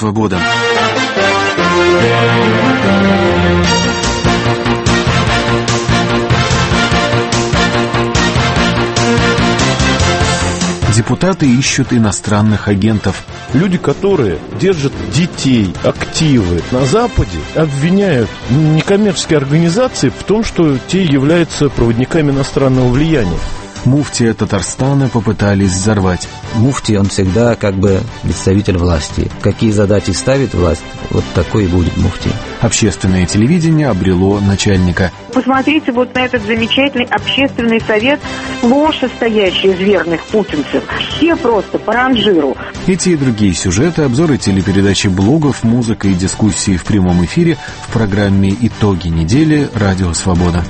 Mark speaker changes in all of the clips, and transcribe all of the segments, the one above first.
Speaker 1: «Свобода». Депутаты ищут иностранных агентов.
Speaker 2: Люди, которые держат детей, активы на Западе, обвиняют некоммерческие организации в том, что те являются проводниками иностранного влияния.
Speaker 1: Муфтия Татарстана попытались взорвать.
Speaker 3: Муфти, он всегда как бы представитель власти. Какие задачи ставит власть, вот такой и будет муфти.
Speaker 1: Общественное телевидение обрело начальника.
Speaker 4: Посмотрите вот на этот замечательный общественный совет, сплошь состоящий из верных путинцев. Все просто по ранжиру.
Speaker 1: Эти и другие сюжеты, обзоры телепередачи, блогов, музыка и дискуссии в прямом эфире в программе «Итоги недели» «Радио Свобода».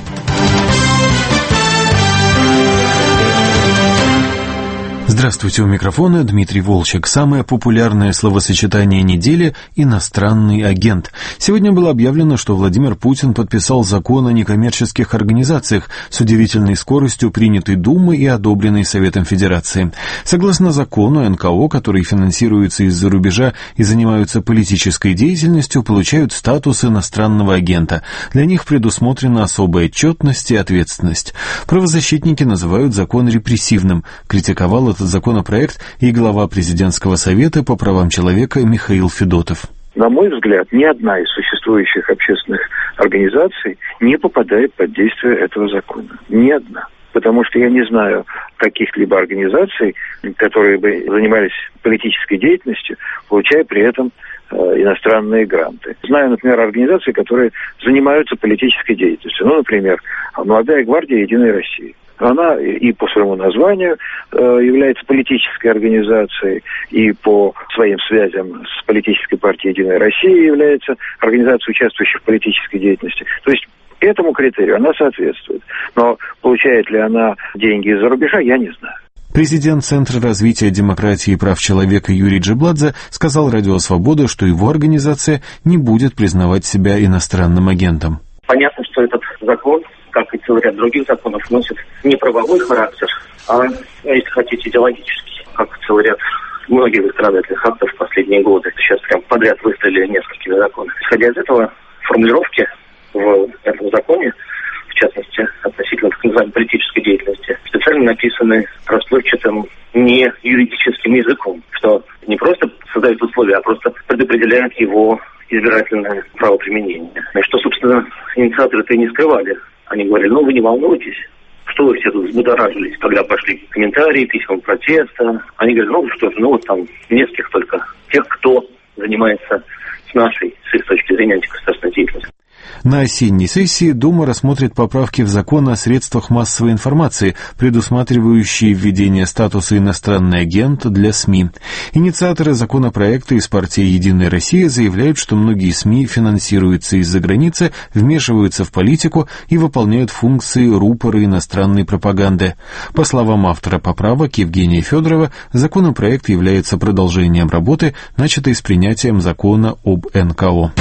Speaker 1: Здравствуйте, у микрофона Дмитрий Волчек. Самое популярное словосочетание недели – иностранный агент. Сегодня было объявлено, что Владимир Путин подписал закон о некоммерческих организациях с удивительной скоростью, принятый Думой и одобренный Советом Федерации. Согласно закону, НКО, которые финансируются из-за рубежа и занимаются политической деятельностью, получают статус иностранного агента. Для них предусмотрена особая отчетность и ответственность. Правозащитники называют закон репрессивным. Критиковал этот законопроект и глава Президентского совета по правам человека Михаил Федотов.
Speaker 5: На мой взгляд, ни одна из существующих общественных организаций не попадает под действие этого закона. Ни одна. Потому что я не знаю каких-либо организаций, которые бы занимались политической деятельностью, получая при этом иностранные гранты. Знаю, например, организации, которые занимаются политической деятельностью. Ну, например, «Молодая гвардия Единой России». Она и по своему названию является политической организацией, и по своим связям с политической партией «Единая Россия» является организацией, участвующей в политической деятельности. То есть этому критерию она соответствует. Но получает ли она деньги из-за рубежа, я не знаю.
Speaker 1: Президент Центра развития демократии и прав человека Юрий Джебладзе сказал «Радио Свобода», что его организация не будет признавать себя иностранным агентом.
Speaker 6: Понятно, что этот закон, как и целый ряд других законов, носит не правовой характер, а, если хотите, идеологический, как целый ряд многих законодательных актов в последние годы. Сейчас прям подряд выстрелили несколькими законами. Исходя из этого, формулировки в этом законе, в частности, относительно так называемой политической деятельности, специально написаны расплывчатым не юридическим языком, что не просто создает условия, а просто предопределяет его избирательное правоприменение. И что, собственно, инициаторы-то и не скрывали. Они говорили, вы не волнуйтесь, что вы все тут взбудоражились, когда пошли комментарии, письма протеста. Они говорят, там нескольких только тех, кто занимается с нашей, с их точки зрения, антигосударственной деятельностью.
Speaker 1: На осенней сессии Дума рассмотрит поправки в закон о средствах массовой информации, предусматривающие введение статуса «иностранный агент» для СМИ. Инициаторы законопроекта из партии «Единая Россия» заявляют, что многие СМИ финансируются из-за границы, вмешиваются в политику и выполняют функции рупора иностранной пропаганды. По словам автора поправок Евгения Федорова, законопроект является продолжением работы, начатой с принятием закона об НКО.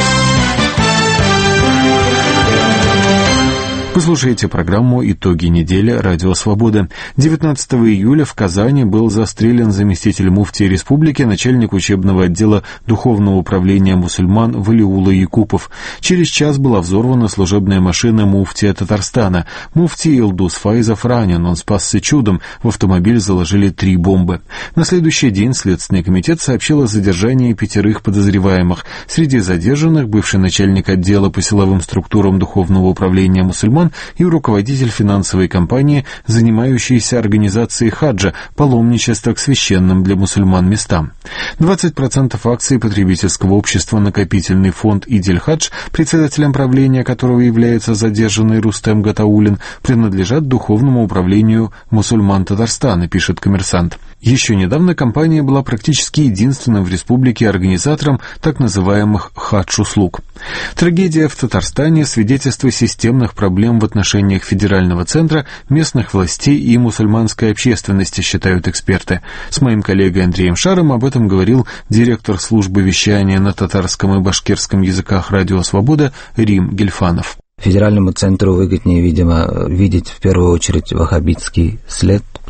Speaker 1: Вы слушаете программу «Итоги недели» «Радио Свобода». 19 июля в Казани был застрелен заместитель муфтия республики, начальник учебного отдела Духовного управления мусульман Валиулла Якупов. Через час была взорвана служебная машина муфтия Татарстана. Муфтий Илдус Файзов ранен, он спасся чудом. В автомобиль заложили 3 бомбы. На следующий день Следственный комитет сообщил о задержании 5 подозреваемых. Среди задержанных бывший начальник отдела по силовым структурам Духовного управления мусульман и руководитель финансовой компании, занимающейся организацией хаджа, паломничества к священным для мусульман местам. 20% акций потребительского общества «Накопительный фонд Идель-Хадж», председателем правления которого является задержанный Рустем Гатаулин, принадлежат Духовному управлению мусульман Татарстана, пишет «Коммерсант». Еще недавно компания была практически единственным в республике организатором так называемых хадж-услуг. Трагедия в Татарстане – свидетельство системных проблем в отношениях федерального центра, местных властей и мусульманской общественности, считают эксперты. С моим коллегой Андреем Шаром об этом говорил директор службы вещания на татарском и башкирском языках «Радио Свобода» Рим Гельфанов.
Speaker 3: Федеральному центру выгоднее, видимо, видеть в первую очередь ваххабитский след,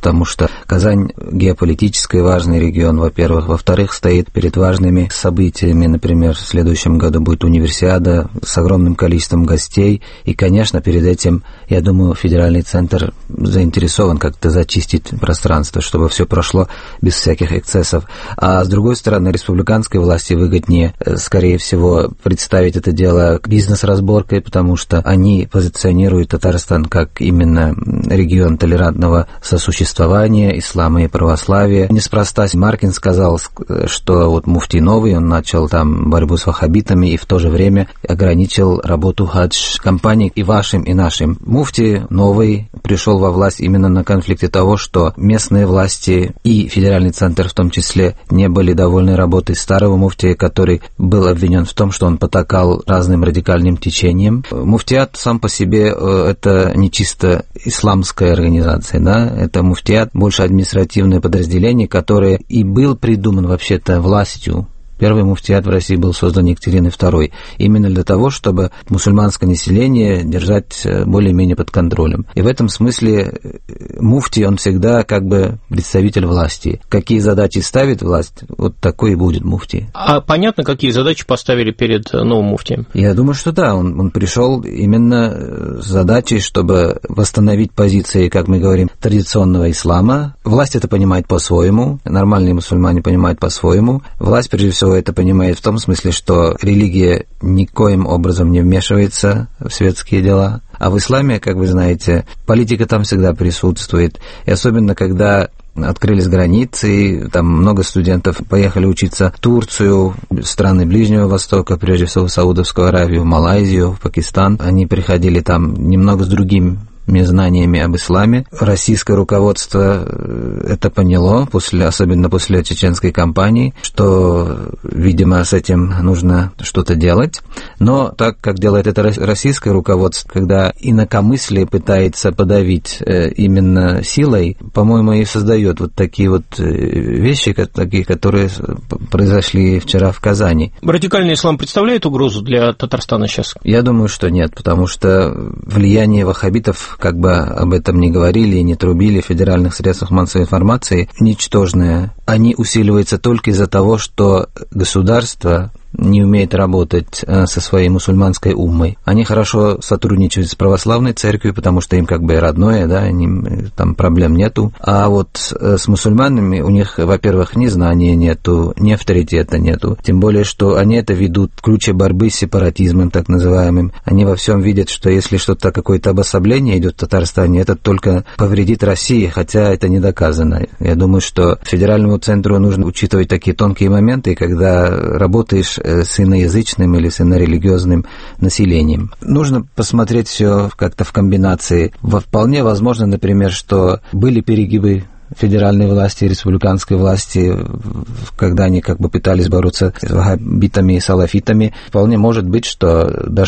Speaker 3: потому что Казань геополитически важный регион, во-первых. Во-вторых, стоит перед важными событиями. Например, в следующем году будет универсиада с огромным количеством гостей. И, конечно, перед этим, я думаю, федеральный центр заинтересован как-то зачистить пространство, чтобы все прошло без всяких эксцессов. А с другой стороны, республиканской власти выгоднее, скорее всего, представить это дело бизнес-разборкой, потому что они позиционируют Татарстан как именно регион толерантного сосуществования ислама и православия. Неспроста Маркин сказал, что вот муфти новый, он начал там борьбу с ваххабитами и в то же время ограничил работу хадж-компаний и вашим, и нашим. Муфти новый пришел во власть именно на конфликте того, что местные власти и федеральный центр в том числе не были довольны работой старого муфтия, который был обвинен в том, что он потакал разным радикальным течениям. Муфтиат сам по себе это не чисто исламская организация, да, это муфтиат, больше административное подразделение, которое и был придуман вообще-то властью. Первый муфтиат в России был создан Екатериной II именно для того, чтобы мусульманское население держать более-менее под контролем. И в этом смысле муфти, он всегда как бы представитель власти. Какие задачи ставит власть, вот такой и будет муфти.
Speaker 7: А понятно, какие задачи поставили перед новым муфтием? Я
Speaker 3: думаю, что да, он пришел именно с задачей, чтобы восстановить позиции, как мы говорим, традиционного ислама. Власть это понимает по-своему, нормальные мусульмане понимают по-своему. Власть, прежде всего, это понимает в том смысле, что религия никоим образом не вмешивается в светские дела. А в исламе, как вы знаете, политика там всегда присутствует. И особенно, когда открылись границы, там много студентов поехали учиться в Турцию, страны Ближнего Востока, прежде всего в Саудовскую Аравию, в Малайзию, в Пакистан. Они приходили там немного с другими знаниями об исламе. Российское руководство это поняло, особенно после чеченской кампании, что, видимо, с этим нужно что-то делать. Но так, как делает это российское руководство, когда инакомыслие пытается подавить именно силой, по-моему, и создает вот такие вот вещи, которые произошли вчера в Казани.
Speaker 7: Радикальный ислам представляет угрозу для Татарстана сейчас?
Speaker 3: Я думаю, что нет, потому что влияние ваххабитов, как бы об этом не говорили и не трубили в федеральных средствах массовой информации, ничтожное. Они усиливаются только из-за того, что государство не умеет работать со своей мусульманской уммой. Они хорошо сотрудничают с православной церковью, потому что им как бы родное, да, там проблем нету. А вот с мусульманами у них, во-первых, ни знания нету, ни авторитета нету. Тем более, что они это ведут в ключе борьбы с сепаратизмом, так называемым. Они во всем видят, что если что-то, какое-то обособление идет в Татарстане, это только повредит России, хотя это не доказано. Я думаю, что федеральному центру нужно учитывать такие тонкие моменты, когда работаешь с иноязычным или с инорелигиозным населением. Нужно посмотреть все как-то в комбинации. Вполне возможно, например, что были перегибы федеральной власти и республиканской власти, когда они как бы пытались бороться с ваххабитами и салафитами. Вполне может быть, что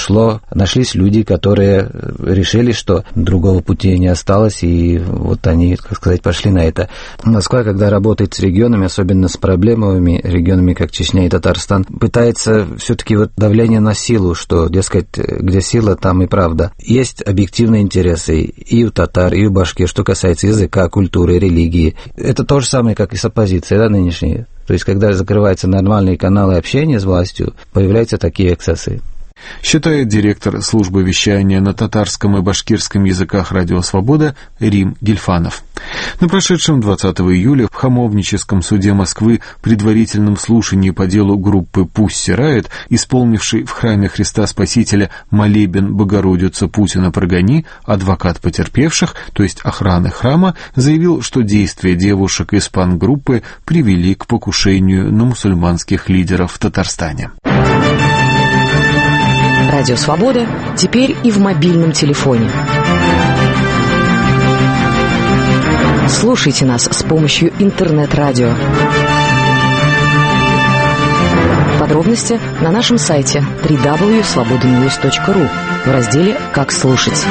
Speaker 3: нашлись люди, которые решили, что другого пути не осталось, и вот они, так сказать, пошли на это. Москва, когда работает с регионами, особенно с проблемными регионами, как Чечня и Татарстан, пытается все-таки вот давление на силу, что, дескать, где сила, там и правда. Есть объективные интересы и у татар, и у башкир, что касается языка, культуры, религии. Это то же самое, как и с оппозицией, да, нынешней. То есть, когда закрываются нормальные каналы общения с властью, появляются такие эксцессы.
Speaker 1: Считает директор службы вещания на татарском и башкирском языках «Радио Свобода» Рим Гильфанов. На прошедшем 20 июля в Хамовническом суде Москвы предварительном слушании по делу группы «Пусть Райот», исполнившей в храме Христа Спасителя молебен Богородица Путина прогони, адвокат потерпевших, то есть охраны храма, заявил, что действия девушек из пан-группы привели к покушению на мусульманских лидеров в Татарстане.
Speaker 8: Радио «Свобода» теперь и в мобильном телефоне. Слушайте нас с помощью интернет-радио. Подробности на нашем сайте www.svobodanews.ru в разделе «Как слушать».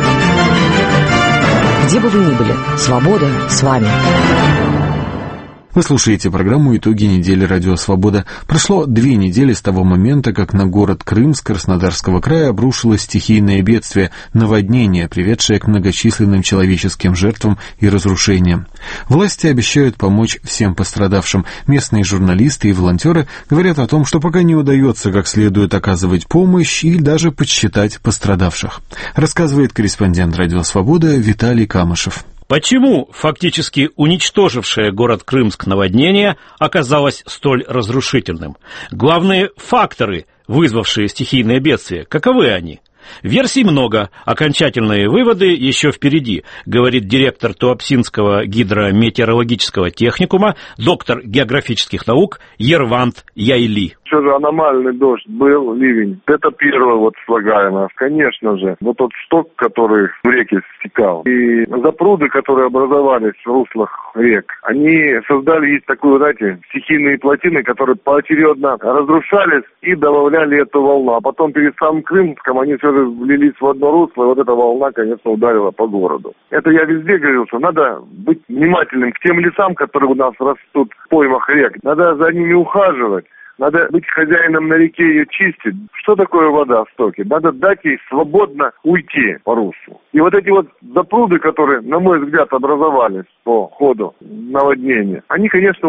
Speaker 8: Где бы вы ни были, свобода с вами.
Speaker 1: Вы слушаете программу «Итоги недели Радио Свобода». Прошло 2 недели с того момента, как на город Крым с Краснодарского края обрушилось стихийное бедствие — наводнение, приведшее к многочисленным человеческим жертвам и разрушениям. Власти обещают помочь всем пострадавшим. Местные журналисты и волонтеры говорят о том, что пока не удается как следует оказывать помощь и даже подсчитать пострадавших. Рассказывает корреспондент Радио Свобода Виталий Камышев.
Speaker 9: Почему фактически уничтожившее город Крымск наводнение оказалось столь разрушительным? Главные факторы, вызвавшие стихийное бедствие, каковы они? Версий много, окончательные выводы еще впереди, говорит директор Туапсинского гидрометеорологического техникума, доктор географических наук Ервант Яйли.
Speaker 10: Все же аномальный дождь был, ливень. Это первое слагаемое. Конечно же, тот сток, который в реке стекал, и запруды, которые образовались в руслах рек, они создали, есть такую, стихийные плотины, которые поочередно разрушались и добавляли эту волну. А потом перед самым Крымском они все же влились в одно русло, и эта волна, конечно, ударила по городу. Это я везде говорил, что надо быть внимательным к тем лесам, которые у нас растут в поймах рек. Надо за ними ухаживать. Надо быть хозяином на реке, ее чистить. Что такое вода в стоке? Надо дать ей свободно уйти по руслу. И эти запруды, которые, на мой взгляд, образовались по ходу наводнения, они, конечно,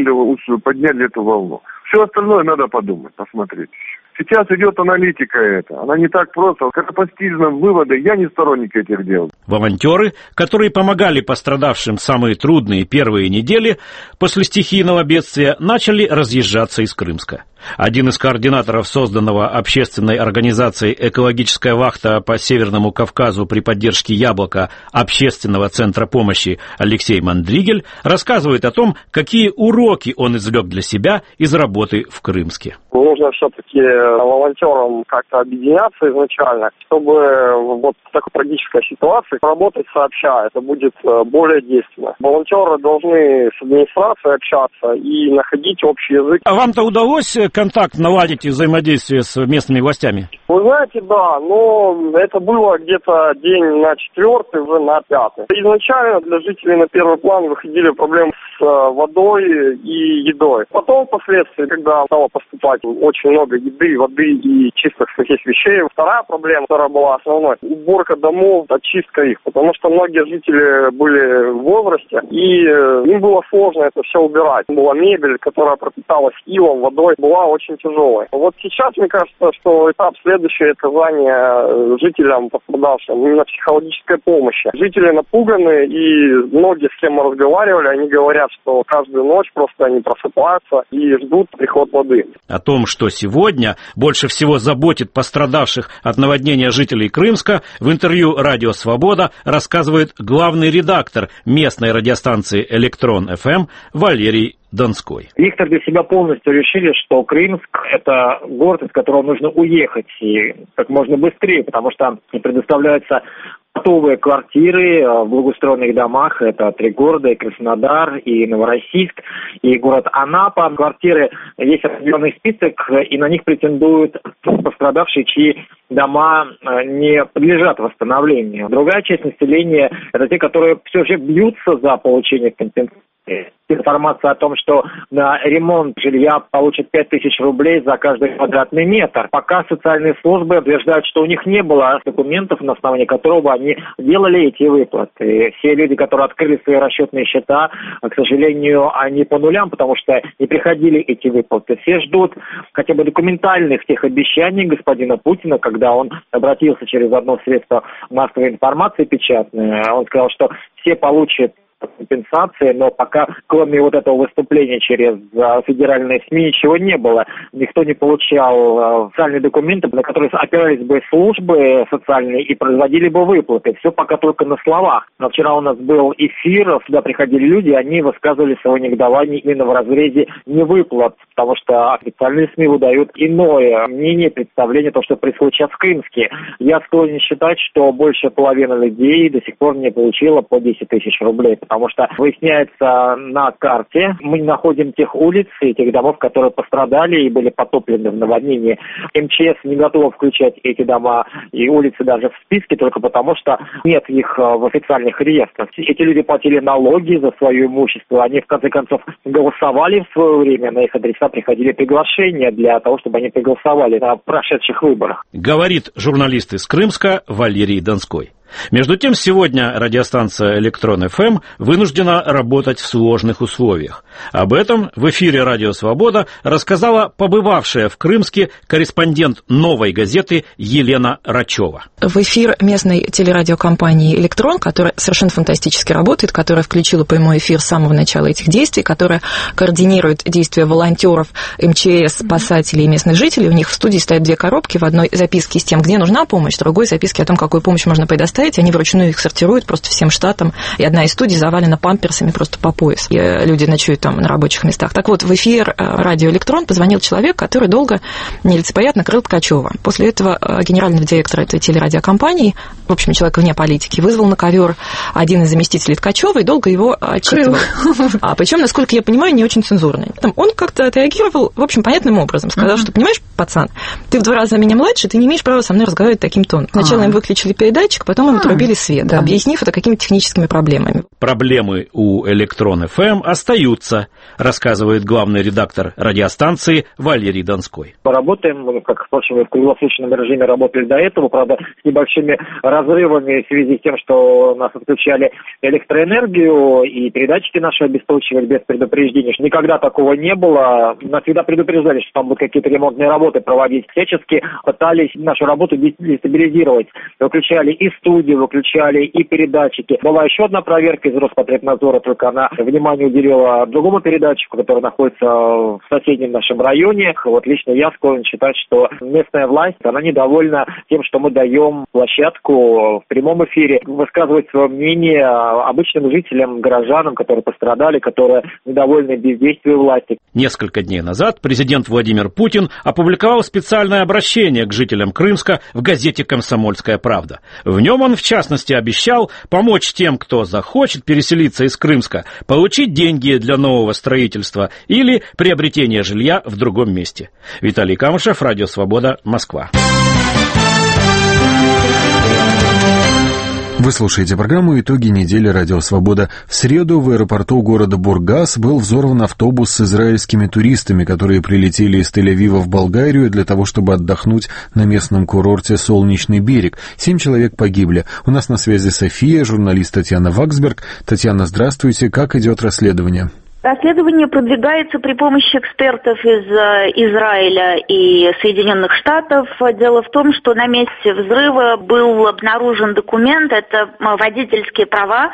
Speaker 10: подняли эту волну. Все остальное надо подумать, посмотреть. Сейчас идет аналитика эта. Она не так просто. Скоропостижные выводы. Я не сторонник этих дел.
Speaker 9: Волонтеры, которые помогали пострадавшим самые трудные первые недели после стихийного бедствия, начали разъезжаться из Крымска. Один из координаторов созданного общественной организацией «Экологическая вахта» по Северному Кавказу при поддержке «Яблока» общественного центра помощи Алексей Мандригель рассказывает о том, какие уроки он извлек для себя из работы в Крымске.
Speaker 11: Нужно все-таки волонтерам как-то объединяться изначально, чтобы в такой трагической ситуации работать сообща. Это будет более действенно. Волонтеры должны с администрацией общаться и находить общий язык.
Speaker 9: А вам-то удалось контакт наладить и взаимодействие с местными властями?
Speaker 11: Вы знаете, да, но это было где-то день на 4-й, уже на 5-й. Изначально для жителей на первый план выходили проблемы с водой и едой. Потом, впоследствии, когда стало поступать очень много еды, воды и чистых сухих вещей, вторая проблема, которая была основной, уборка домов, очистка их, потому что многие жители были в возрасте, и им было сложно это все убирать. Была мебель, которая пропиталась илом, водой, была очень тяжелой. Сейчас, мне кажется, что этап следующий — оказание жителям пострадавшим именно психологической помощи. Жители напуганы, и многие, с кем мы разговаривали, они говорят, что каждую ночь просто они просыпаются и ждут приход воды.
Speaker 9: О том, что сегодня больше всего заботит пострадавших от наводнения жителей Крымска, в интервью «Радио Свобода» рассказывает главный редактор местной радиостанции «Электрон ФМ» Валерий Донской.
Speaker 12: Виктор для себя полностью решили, что Крымск – это город, из которого нужно уехать и как можно быстрее, потому что предоставляются готовые квартиры в благоустроенных домах. Это 3 города: и Краснодар, и Новороссийск, и город Анапа. Квартиры, есть определенный список, и на них претендуют пострадавшие, чьи дома не подлежат восстановлению. Другая часть населения – это те, которые все же бьются за получение компенсации. Информация о том, что на ремонт жилья получат 5000 рублей за каждый квадратный метр. Пока социальные службы утверждают, что у них не было документов, на основании которого они делали эти выплаты. Все люди, которые открыли свои расчетные счета, к сожалению, они по нулям, потому что не приходили эти выплаты. Все ждут хотя бы документальных тех обещаний господина Путина, когда он обратился через одно средство массовой информации печатное. Он сказал, что все получат компенсации, но пока, кроме этого выступления через федеральные СМИ, ничего не было. Никто не получал социальные документы, на которые опирались бы службы социальные и производили бы выплаты. Все пока только на словах. Но вчера у нас был эфир, сюда приходили люди, они высказывали свое негодование именно в разрезе невыплат, потому что официальные СМИ выдают иное мнение, представление, то, что происходит сейчас в Крымске. Я склонен считать, что больше половины людей до сих пор не получила по 10 000 рублей. потому что выясняется на карте, мы не находим тех улиц и тех домов, которые пострадали и были потоплены в наводнении. МЧС не готова включать эти дома и улицы даже в списке только потому, что нет их в официальных реестрах. Эти люди платили налоги за свое имущество, они в конце концов голосовали в свое время, на их адреса приходили приглашения для того, чтобы они проголосовали на прошедших выборах.
Speaker 9: Говорит журналист из Крымска Валерий Донской. Между тем, сегодня радиостанция «Электрон ФМ» вынуждена работать в сложных условиях. Об этом в эфире «Радио Свобода» рассказала побывавшая в Крымске корреспондент «Новой газеты» Елена Рачева.
Speaker 8: В эфир местной телерадиокомпании «Электрон», которая совершенно фантастически работает, которая включила прямой эфир с самого начала этих действий, которая координирует действия волонтеров, МЧС, спасателей и местных жителей. У них в студии стоят 2 коробки, в одной записки с тем, где нужна помощь, в другой записки о том, какую помощь можно предоставить. Они вручную их сортируют просто всем штатам, и одна из студий завалена памперсами просто по пояс. И люди ночуют там на рабочих местах. Так вот, в эфир «Радио Электрон» позвонил человек, который долго нелицеприятно крыл Ткачева. После этого генерального директора этой телерадиокомпании, в общем, человек вне политики, вызвал на ковер один из заместителей Ткачева и долго его отчитывал. Причем, насколько я понимаю, не очень цензурный. Он как-то отреагировал, в общем, понятным образом. Сказал, что, понимаешь, пацан, ты в 2 раза меня младше, ты не имеешь права со мной разговаривать таким тоном. Сначала им выключили передатчик, потом им отрубили свет, объяснив это какими-то техническими проблемами.
Speaker 9: Проблемы у «Электрон ФМ» остаются, рассказывает главный редактор радиостанции Валерий Донской.
Speaker 12: Работаем, как, впрочем, в круглосуточном режиме работали до этого, правда, с небольшими разрывами в связи с тем, что нас отключали электроэнергию, и передатчики наши обесточивали без предупреждения. Никогда такого не было. Нас всегда предупреждали, что там будут какие-то ремонтные работы проводить. Всячески пытались нашу работу дестабилизировать. Выключали и студии, выключали и передатчики. Была еще одна проверка из Роспотребнадзора, только она внимание уделила другому передатчику, который находится в соседнем нашем районе. Вот лично я склонен считать, что местная власть, она недовольна тем, что мы даем площадку в прямом эфире высказывать свое мнение обычным жителям, горожанам, которые пострадали, которые недовольны бездействием власти.
Speaker 9: Несколько дней назад президент Владимир Путин опубликовал специальное обращение к жителям Крымска в газете «Комсомольская правда». В нем он, в частности, обещал помочь тем, кто захочет переселиться из Крымска, получить деньги для нового строительства или приобретения жилья в другом месте. Виталий Камышев, Радио Свобода, Москва.
Speaker 1: Вы слушаете программу «Итоги недели. Радио Свобода». В среду в аэропорту города Бургас был взорван автобус с израильскими туристами, которые прилетели из Тель-Авива в Болгарию для того, чтобы отдохнуть на местном курорте «Солнечный берег». 7 человек погибли. У нас на связи София, журналист Татьяна Ваксберг. Татьяна, здравствуйте. Как идет расследование?
Speaker 13: Расследование продвигается при помощи экспертов из Израиля и Соединенных Штатов. Дело в том, что на месте взрыва был обнаружен документ, это водительские права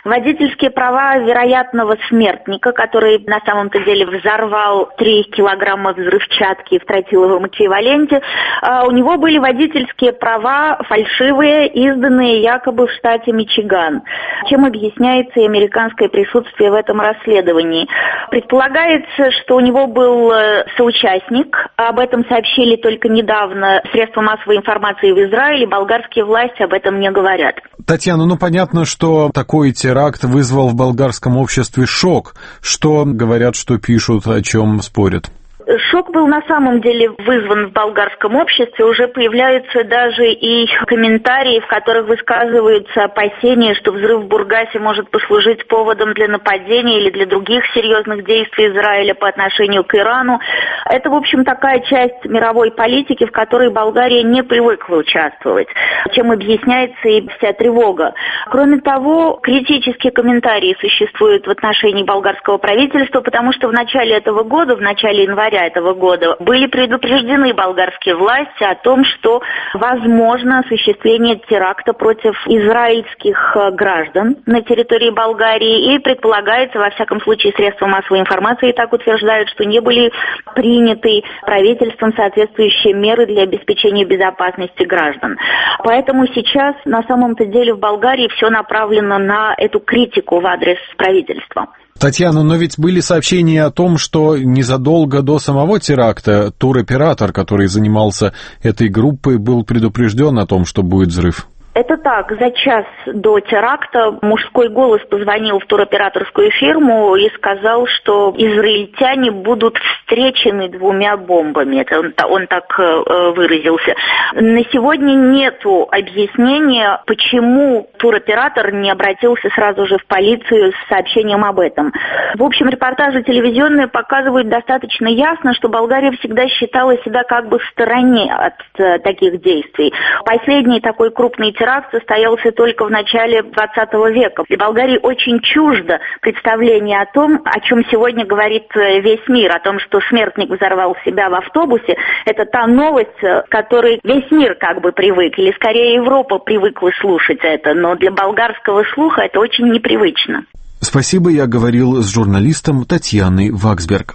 Speaker 13: вероятного смертника, который на самом-то деле взорвал 3 килограмма взрывчатки в тротиловом эквиваленте. У него были водительские права фальшивые, изданные якобы в штате Мичиган, чем объясняется и американское присутствие в этом расследовании. Предполагается, что у него был соучастник. Об этом сообщили только недавно средства массовой информации в Израиле. Болгарские власти об этом не говорят.
Speaker 1: Татьяна, понятно, что такой теракт вызвал в болгарском обществе шок. Что говорят, что пишут, о чем спорят?
Speaker 13: Шок был на самом деле вызван в болгарском обществе. Уже появляются даже и комментарии, в которых высказываются опасения, что взрыв в Бургасе может послужить поводом для нападения или для других серьезных действий Израиля по отношению к Ирану. Это, в общем, такая часть мировой политики, в которой Болгария не привыкла участвовать, чем объясняется и вся тревога. Кроме того, критические комментарии существуют в отношении болгарского правительства, потому что в начале января этого года были предупреждены болгарские власти о том, что возможно осуществление теракта против израильских граждан на территории Болгарии, и предполагается, во всяком случае, средства массовой информации так утверждают, что не были приняты правительством соответствующие меры для обеспечения безопасности граждан. Поэтому сейчас на самом-то деле в Болгарии все направлено на эту критику в адрес правительства.
Speaker 1: Татьяна, но ведь были сообщения о том, что незадолго до самого теракта туроператор, который занимался этой группой, был предупрежден о том, что будет взрыв.
Speaker 13: Это так, за час до теракта мужской голос позвонил в туроператорскую фирму и сказал, что израильтяне будут встречены 2 бомбами. Это он так выразился. На сегодня нету объяснения, почему туроператор не обратился сразу же в полицию с сообщением об этом. В общем, репортажи телевизионные показывают достаточно ясно, что Болгария всегда считала себя как бы в стороне от таких действий. Последний такой крупный теракт состоялся только в начале 20 века. И Болгарии очень чуждо представление о том, о чем сегодня говорит весь мир, о том, что смертник взорвал себя в автобусе. Это та новость, к которой весь мир как бы привык, или скорее Европа привыкла слушать это, но для болгарского слуха это очень непривычно.
Speaker 1: Спасибо, я говорил с журналистом Татьяной Ваксберг.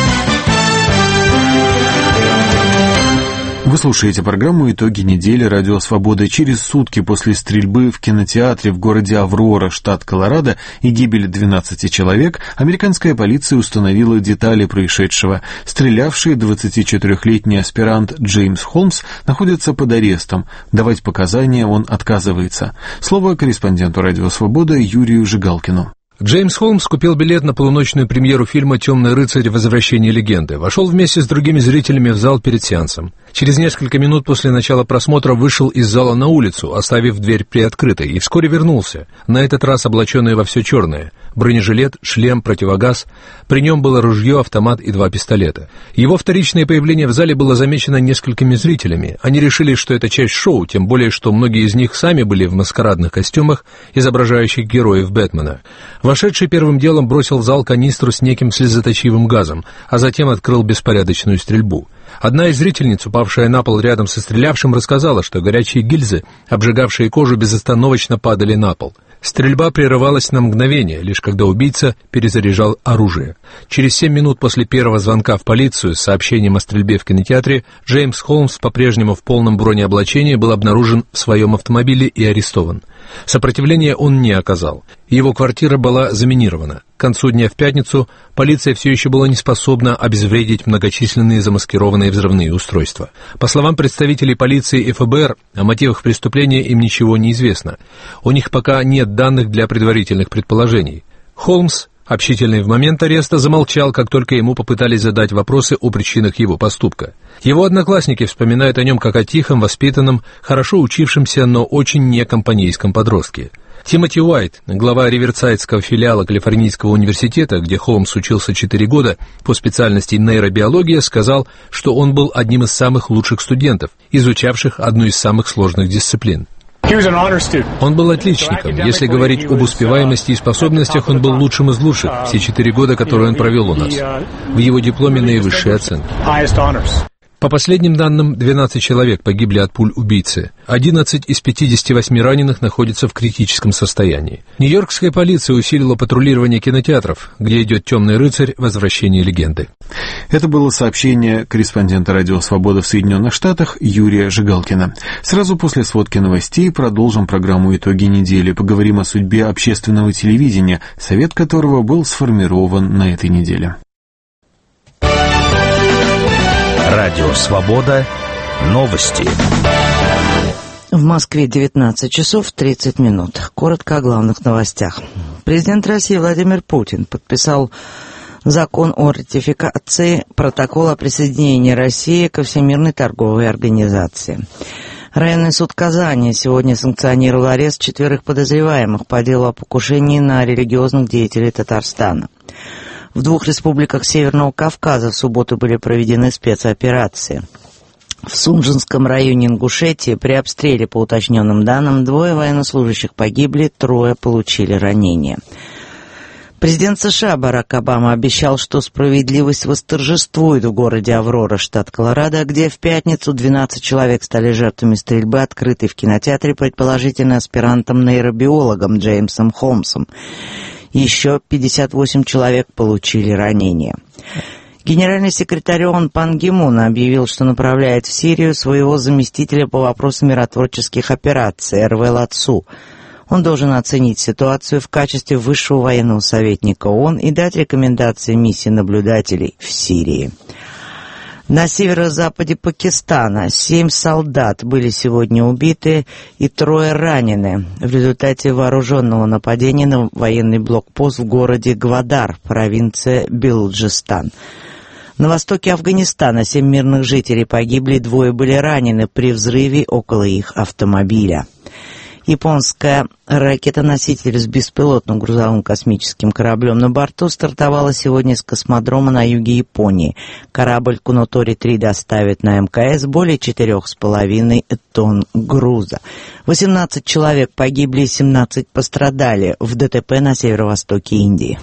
Speaker 1: Вы слушаете программу «Итоги недели. Радио Свобода». Через сутки после стрельбы в кинотеатре в городе Аврора, штат Колорадо, и гибели 12 человек, американская полиция установила детали происшедшего. Стрелявший 24-летний аспирант Джеймс Холмс находится под арестом. Давать показания он отказывается. Слово корреспонденту «Радио Свобода» Юрию Жигалкину.
Speaker 14: Джеймс Холмс купил билет на полуночную премьеру фильма «Темный рыцарь. Возвращение легенды». Вошел вместе с другими зрителями в зал перед сеансом. Через несколько минут после начала просмотра вышел из зала на улицу, оставив дверь приоткрытой, и вскоре вернулся, на этот раз облаченный во все черное. Бронежилет, шлем, противогаз. При нем было ружье, автомат и 2 пистолета. Его вторичное появление в зале было замечено несколькими зрителями. Они решили, что это часть шоу, тем более, что многие из них сами были в маскарадных костюмах, изображающих героев Бэтмена. Вошедший первым делом бросил в зал канистру с неким слезоточивым газом, а затем открыл беспорядочную стрельбу. Одна из зрительниц, упавшая на пол рядом со стрелявшим, рассказала, что горячие гильзы, обжигавшие кожу, безостановочно падали на пол. Стрельба прерывалась на мгновение, лишь когда убийца перезаряжал оружие. Через 7 минут после первого звонка в полицию с сообщением о стрельбе в кинотеатре Джеймс Холмс, по-прежнему в полном бронеоблачении, был обнаружен в своем автомобиле и арестован. Сопротивления он не оказал. Его квартира была заминирована. К концу дня в пятницу полиция все еще была не способна обезвредить многочисленные замаскированные взрывные устройства. По словам представителей полиции и ФБР, о мотивах преступления им ничего не известно. У них пока нет данных для предварительных предположений. Холмс, общительный в момент ареста, замолчал, как только ему попытались задать вопросы о причинах его поступка. Его одноклассники вспоминают о нем как о тихом, воспитанном, хорошо учившемся, но очень некомпанейском подростке. Тимоти Уайт, глава риверсайдского филиала Калифорнийского университета, где Холмс учился 4 года по специальности нейробиология, сказал, что он был одним из самых лучших студентов, изучавших одну из самых сложных дисциплин. Он был отличником. Если говорить об успеваемости и способностях, он был лучшим из лучших все 4 года, которые он провел у нас. В его дипломе наивысшие оценки. По последним данным, 12 человек погибли от пуль убийцы. 11 из 58 раненых находятся в критическом состоянии. Нью-Йоркская полиция усилила патрулирование кинотеатров, где идет «Темный рыцарь. Возвращение легенды».
Speaker 1: Это было сообщение корреспондента «Радио Свобода» в Соединенных Штатах Юрия Жигалкина. Сразу после сводки новостей продолжим программу «Итоги недели». Поговорим о судьбе общественного телевидения, совет которого был сформирован на этой неделе.
Speaker 15: Радио «Свобода». Новости.
Speaker 16: В Москве 19 часов 30 минут. Коротко о главных новостях. Президент России Владимир Путин подписал закон о ратификации протокола о присоединении России ко Всемирной торговой организации. Районный суд Казани сегодня санкционировал арест 4 подозреваемых по делу о покушении на религиозных деятелей Татарстана. В 2 республиках Северного Кавказа в субботу были проведены спецоперации. В Сунжинском районе Ингушетии при обстреле, по уточненным данным, 2 военнослужащих погибли, 3 получили ранения. Президент США Барак Обама обещал, что справедливость восторжествует в городе Аврора, штат Колорадо, где в пятницу 12 человек стали жертвами стрельбы, открытой в кинотеатре, предположительно аспирантом-нейробиологом Джеймсом Холмсом. Еще 58 человек получили ранения. Генеральный секретарь ООН Пан Ги Мун объявил, что направляет в Сирию своего заместителя по вопросам миротворческих операций Эрве Лацу. Он должен оценить ситуацию в качестве высшего военного советника ООН и дать рекомендации миссии наблюдателей в Сирии. На северо-западе Пакистана 7 солдат были сегодня убиты и 3 ранены в результате вооруженного нападения на военный блокпост в городе Гвадар, провинция Белуджистан. На востоке Афганистана 7 мирных жителей погибли, 2 были ранены при взрыве около их автомобиля. Японская ракета-носитель с беспилотным грузовым космическим кораблем на борту стартовала сегодня с космодрома на юге Японии. Корабль Кунотори-3 доставит на МКС более 4,5 тонн груза. 18 человек погибли и 17 пострадали в ДТП на северо-востоке Индии.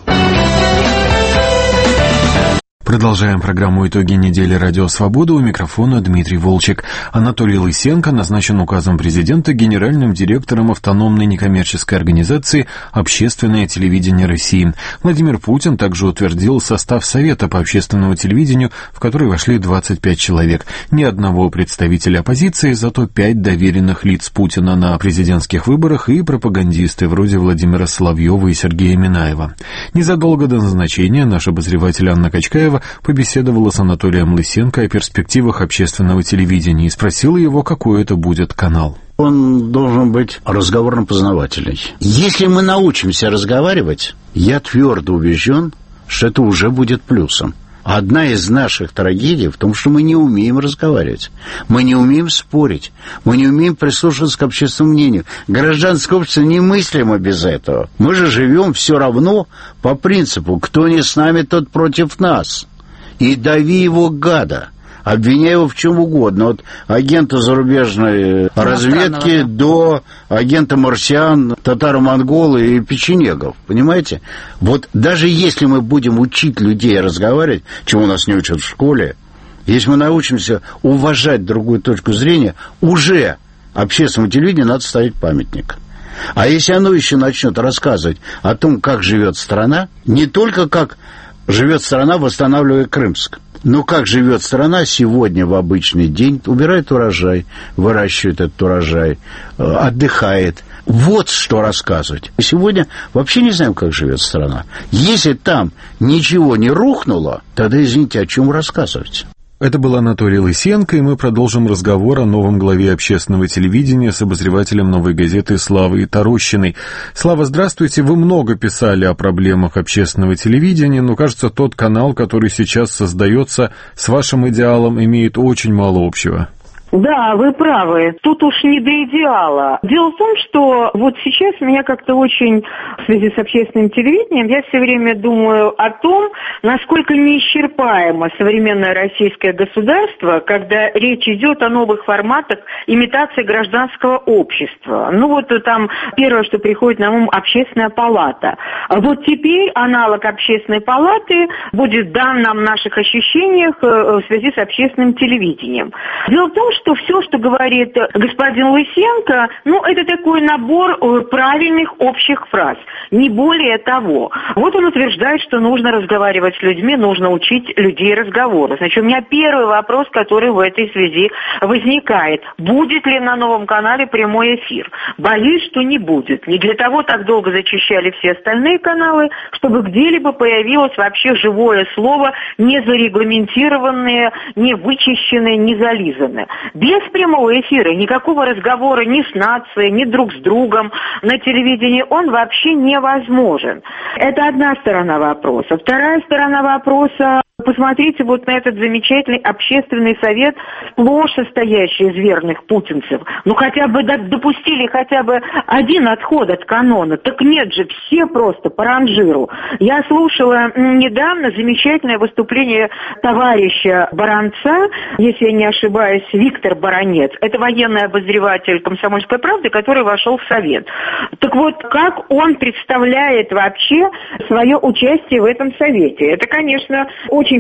Speaker 1: Продолжаем программу «Итоги недели. Радио Свобода». У микрофона Дмитрий Волчек. Анатолий Лысенко назначен указом президента генеральным директором автономной некоммерческой организации «Общественное телевидение России». Владимир Путин также утвердил состав Совета по общественному телевидению, в который вошли 25 человек. Ни одного представителя оппозиции, зато 5 доверенных лиц Путина на президентских выборах и пропагандисты вроде Владимира Соловьева и Сергея Минаева. Незадолго до назначения наш обозреватель Анна Качкаева побеседовала с Анатолием Лысенко о перспективах общественного телевидения и спросила его, какой это будет канал.
Speaker 17: Он должен быть разговорно-познавательный. Если мы научимся разговаривать, я твердо убежден, что это уже будет плюсом. Одна из наших трагедий в том, что мы не умеем разговаривать. Мы не умеем спорить. Мы не умеем прислушиваться к общественному мнению. Гражданское общество немыслимо без этого. Мы же живем все равно по принципу «кто не с нами, тот против нас». И дави его, гада. Обвиняй его в чем угодно. От агента зарубежной разведки до агента марсиан, татаро-монголы и печенегов. Понимаете? Вот даже если мы будем учить людей разговаривать, чему нас не учат в школе, если мы научимся уважать другую точку зрения, уже общественному телевидению надо ставить памятник. А если оно еще начнет рассказывать о том, как живет страна, не только как живет страна, восстанавливая Крымск, но как живет страна сегодня в обычный день, убирает урожай, выращивает этот урожай, отдыхает. Вот что рассказывать. Сегодня вообще не знаем, как живет страна. Если там ничего не рухнуло, тогда, извините, о чем рассказывать?
Speaker 1: Это был Анатолий Лысенко, и мы продолжим разговор о новом главе общественного телевидения с обозревателем «Новой газеты» Славой Тарощиной. Слава, здравствуйте. Вы много писали о проблемах общественного телевидения, но, кажется, тот канал, который сейчас создается, с вашим идеалом имеет очень мало общего.
Speaker 4: Да, вы правы. Тут уж не до идеала. Дело в том, что вот сейчас меня как-то очень, в связи с общественным телевидением, я все время думаю о том, насколько неисчерпаемо современное российское государство, когда речь идет о новых форматах имитации гражданского общества. Ну вот там первое, что приходит на ум, общественная палата. А вот теперь аналог общественной палаты будет дан нам в наших ощущениях в связи с общественным телевидением. Дело в том, что все, что говорит господин Лысенко, это такой набор правильных общих фраз, не более того. Вот он утверждает, что нужно разговаривать с людьми, нужно учить людей разговору. Значит, у меня первый вопрос, который в этой связи возникает. Будет ли на новом канале прямой эфир? Боюсь, что не будет. Не для того так долго зачищали все остальные каналы, чтобы где-либо появилось вообще живое слово, не зарегламентированное, не вычищенное, не зализанное. Без прямого эфира никакого разговора ни с нацией, ни друг с другом на телевидении он вообще невозможен. Это одна сторона вопроса. Вторая сторона вопроса. Посмотрите вот на этот замечательный общественный совет, сплошь состоящий из верных путинцев. Хотя бы допустили хотя бы один отход от канона. Так нет же, все просто по ранжиру. Я слушала недавно замечательное выступление товарища Баранца, если я не ошибаюсь, Виктор Баранец. Это военный обозреватель «Комсомольской правды», который вошел в совет. Так вот, как он представляет вообще свое участие в этом совете? Это, конечно, очень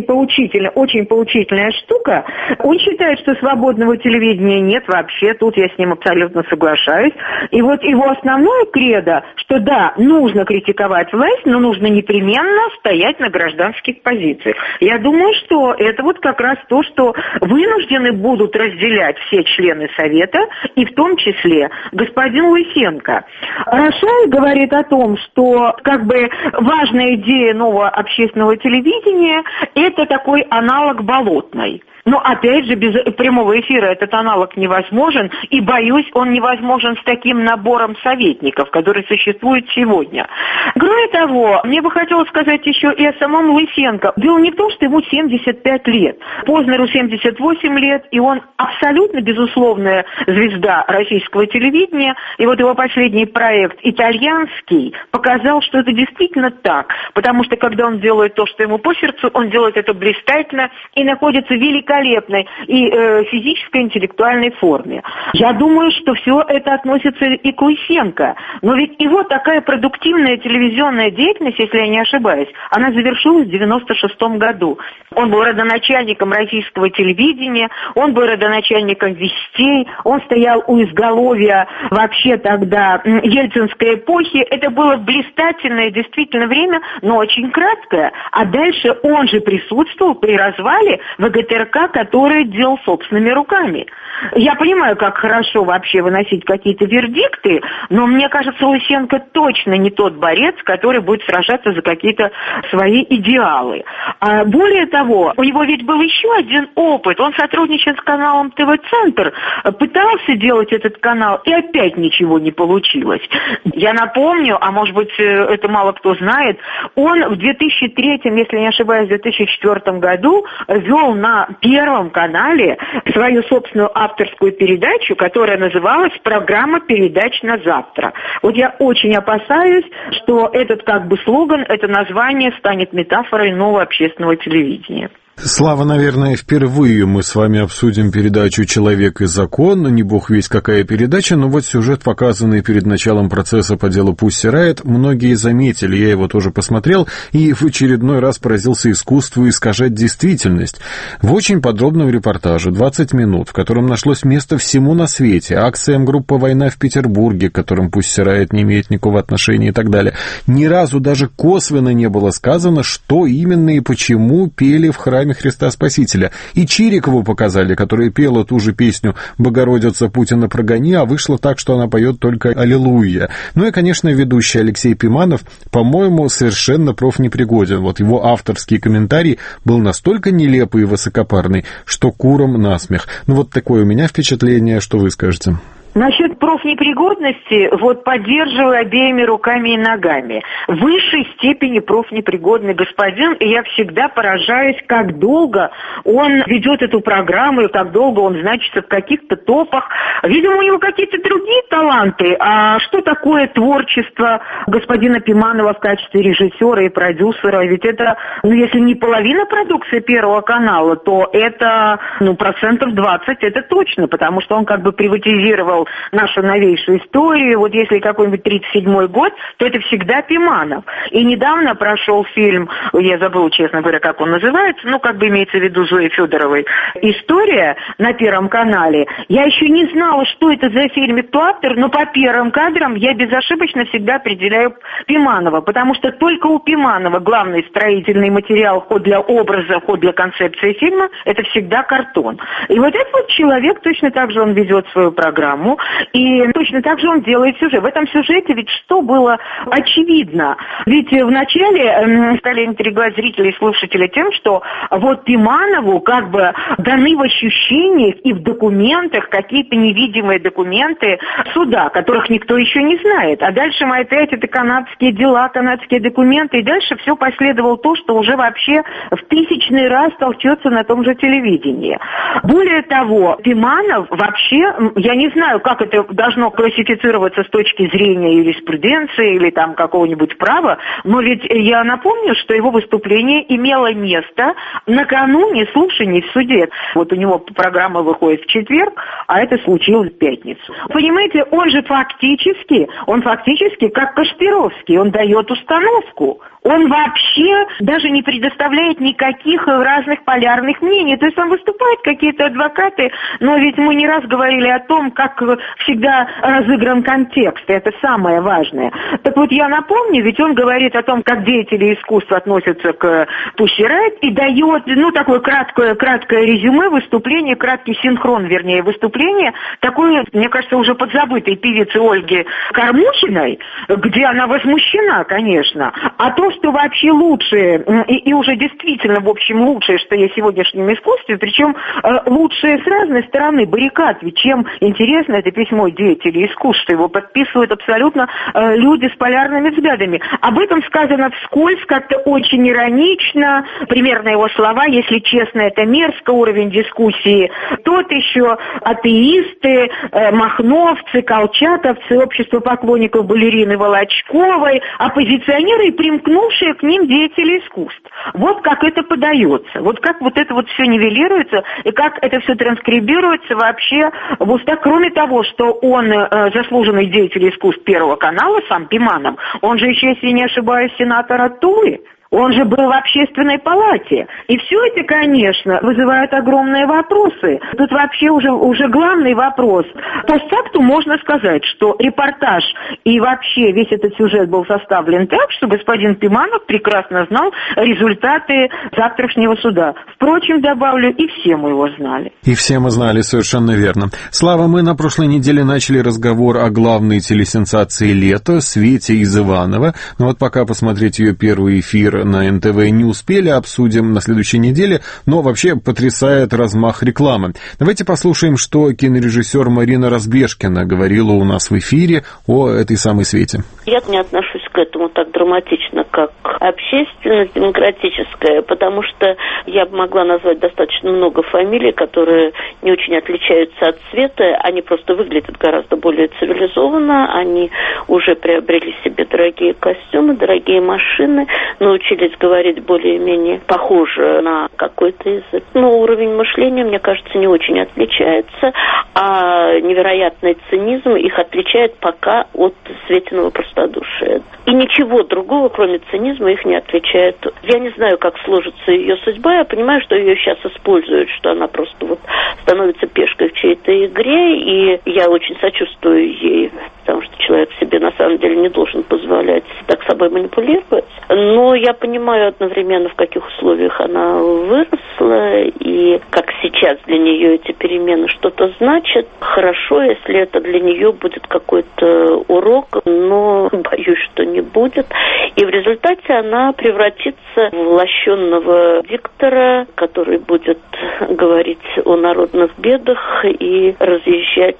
Speaker 4: поучительная штука. Он считает, что свободного телевидения нет вообще, тут я с ним абсолютно соглашаюсь. И вот его основное кредо, что да, нужно критиковать власть, но нужно непременно стоять на гражданских позициях. Я думаю, что это вот как раз то, что вынуждены будут разделять все члены Совета, и в том числе господин Лысенко. Рошаль говорит о том, что важная идея нового общественного телевидения – это такой аналог Болотной. Но, опять же, без прямого эфира этот аналог невозможен, и, боюсь, он невозможен с таким набором советников, который существует сегодня. Кроме того, мне бы хотелось сказать еще и о самом Лысенко. Дело не в том, что ему 75 лет. Познеру 78 лет, и он абсолютно безусловная звезда российского телевидения. И вот его последний проект «Итальянский» показал, что это действительно так. Потому что, когда он делает то, что ему по сердцу, он делает это блистательно и находится в великолепной и физической, интеллектуальной форме. Я думаю, что все это относится и к Лысенко. Но ведь его такая продуктивная телевизионная деятельность, если я не ошибаюсь, она завершилась в 96-м году. Он был родоначальником российского телевидения, он был родоначальником «Вестей», он стоял у изголовья вообще тогда ельцинской эпохи. Это было блистательное действительно время, но очень краткое. А дальше он же присутствовал при развале ВГТРК, который делал собственными руками. Я понимаю, как хорошо вообще выносить какие-то вердикты, но мне кажется, Лысенко точно не тот борец, который будет сражаться за какие-то свои идеалы. А более того, у него ведь был еще один опыт. Он сотрудничал с каналом ТВ-центр, пытался делать этот канал, и опять ничего не получилось. Я напомню, а может быть, это мало кто знает, он в 2003, если не ошибаюсь, в 2004 году вел на Первом канале свою собственную авторскую передачу, которая называлась «Программа передач на завтра». Вот я очень опасаюсь, что этот как бы слоган, это название станет метафорой нового общественного телевидения.
Speaker 1: Слава, наверное, впервые мы с вами обсудим передачу «Человек и закон». Не бог весть какая передача, но вот сюжет, показанный перед началом процесса по делу Pussy Riot, многие заметили, я его тоже посмотрел, и в очередной раз поразился искусству искажать действительность. В очень подробном репортаже, 20 минут, в котором нашлось место всему на свете, акциям группы «Война в Петербурге», к которым Pussy Riot не имеет никакого отношения и так далее, ни разу даже косвенно не было сказано, что именно и почему пели в храме Христа Спасителя. И Чирикову показали, которая пела ту же песню «Богородица, Путина прогони», а вышло так, что она поет только «Аллилуйя». Ну и, конечно, ведущий Алексей Пиманов, по-моему, совершенно профнепригоден. Вот его авторский комментарий был настолько нелепый и высокопарный, что курам насмех. Ну вот такое у меня впечатление, что вы скажете?
Speaker 4: Насчет профнепригодности, вот поддерживаю обеими руками и ногами. В высшей степени профнепригодный господин, и я всегда поражаюсь, как долго он ведет эту программу, и как долго он значится в каких-то топах. Видимо, у него какие-то другие таланты. А что такое творчество господина Пиманова в качестве режиссера и продюсера? Ведь это, если не половина продукции Первого канала, то это, 20% это точно, потому что он как бы приватизировал нашу новейшую историю. Вот если какой-нибудь 37-й год, то это всегда Пиманов. И недавно прошел фильм, я забыла, честно говоря, как он называется, имеется в виду Зои Федоровой, «История» на Первом канале. Я еще не знала, что это за фильм и кто автор, но по первым кадрам я безошибочно всегда определяю Пиманова, потому что только у Пиманова главный строительный материал, ход для образа, ход для концепции фильма, это всегда картон. И вот этот вот человек, точно так же он ведет свою программу, и точно так же он делает сюжет. В этом сюжете ведь что было очевидно? Ведь вначале стали интриговать зрители и слушатели тем, что вот Пиманову как бы даны в ощущениях и в документах какие-то невидимые документы суда, которых никто еще не знает. А дальше мы опять это канадские дела, канадские документы, и дальше все последовало то, что уже вообще в тысячный раз толчется на том же телевидении. Более того, Пиманов вообще, я не знаю, как это должно классифицироваться с точки зрения юриспруденции или там какого-нибудь права, но ведь я напомню, что его выступление имело место накануне слушаний в суде. Вот у него программа выходит в четверг, а это случилось в пятницу. Понимаете, он фактически как Кашпировский, он дает установку. Он вообще даже не предоставляет никаких разных полярных мнений. То есть он выступает, какие-то адвокаты, но ведь мы не раз говорили о том, как всегда разыгран контекст, это самое важное. Так вот, я напомню, ведь он говорит о том, как деятели искусства относятся к Pussy Riot и дает, такое краткое резюме выступления, краткий синхрон, вернее, выступления, такой, мне кажется, уже подзабытой певицы Ольги Кормухиной, где она возмущена, конечно, о том, что вообще лучшее, и уже действительно, в общем, лучшее, что есть в сегодняшнем искусстве, причем лучшее с разной стороны баррикад, ведь чем интересно это письмо деятелей искусства, его подписывают абсолютно люди с полярными взглядами. Об этом сказано вскользь, как-то очень иронично, примерно его слова, если честно, это мерзко, уровень дискуссии тот еще, атеисты, махновцы, колчатовцы, общество поклонников балерины Волочковой, оппозиционеры и примкнувшие к ним деятели искусств. Вот как это подается, вот как вот это вот все нивелируется и как это все транскрибируется вообще в устах, кроме того, что он заслуженный деятель искусств Первого канала, сам Пиманов, он же еще, если не ошибаюсь, сенатор от Тулы. Он же был в общественной палате. И все это, конечно, вызывает огромные вопросы. Тут вообще уже главный вопрос. Постфактум можно сказать, что репортаж и вообще весь этот сюжет был составлен так, что господин Пиманов прекрасно знал результаты завтрашнего суда. Впрочем, добавлю, и все мы его знали.
Speaker 1: И все мы знали, совершенно верно. Слава, мы на прошлой неделе начали разговор о главной телесенсации лета Свете из Иваново. Но вот пока посмотреть ее первый эфир на НТВ не успели, обсудим на следующей неделе, но вообще потрясает размах рекламы. Давайте послушаем, что кинорежиссер Марина Разбежкина говорила у нас в эфире о этой самой Свете.
Speaker 18: Я не отношусь к этому так драматично, как общественность демократическая, потому что я бы могла назвать достаточно много фамилий, которые не очень отличаются от Светы, они просто выглядят гораздо более цивилизованно, они уже приобрели себе дорогие костюмы, дорогие машины, научились говорить более-менее похоже на какой-то язык. Но уровень мышления, мне кажется, не очень отличается, а невероятный цинизм их отличает пока от Светиного простодушия. И ничего другого, кроме цинизма, их не отличает. Я не знаю, как сложится ее судьба, я понимаю, что ее сейчас используют, что она просто вот становится пешкой в чьей-то игре, и я очень сочувствую ей, потому что человек себе на самом деле не должен позволять так собой манипулировать. Но я понимаю одновременно, в каких условиях она выросла, и как сейчас для нее эти перемены что-то значат. Хорошо, если это для нее будет какой-то урок, но боюсь, что не будет. И в результате она превратится в лощенного диктора, который будет говорить о народных бедах и разъезжать